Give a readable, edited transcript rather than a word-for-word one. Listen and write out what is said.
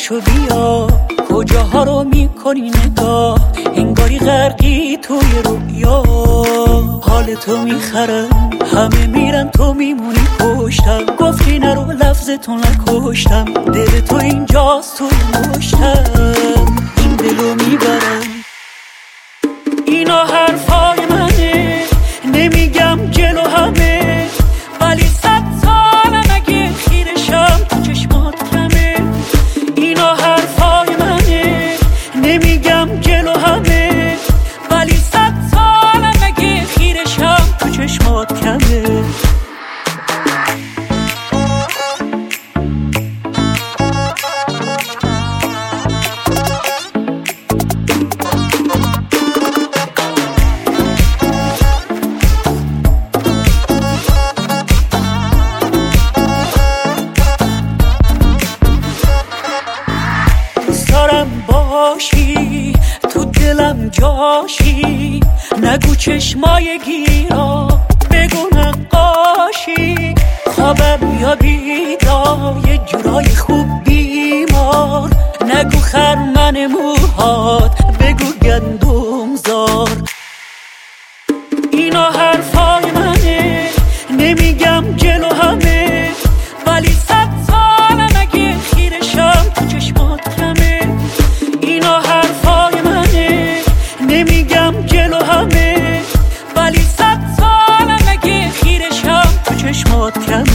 پشو بیا، کجاها رو میکنی نگاه، انگاری غرقی توی رویا. حال تو میخرم، همه میرن تو میمونی پشتم. گفتی نرو لفظتو نکشتم، دل تو اینجاست توی مشتم. این دلو میبرم، اینا حرفای منه، نمیگم جلو همه، ولی 100 سالم اگه خیرشم تو چشمات کمه. اینا حرفای منه، نمیگم جلو همه، ولی 100 سالم اگه خیرشم تو چشمات کمه. باشی تو دلم جاشی، نگو چشمای گیرا، بگو نقاشی. خوابم یا بیدار، یه جورای خوب بیمار، نگو خرمن موهات، بگو گندم زار. اینا حرفای منه، نمیگم جلو همه، ولی 100 سالم اگه خیرشم تو چشمات کمه. اینا حرفای منه، نمیگم جلو همه، ولی 100 سالم اگه خیرشم تو چشمات کمه.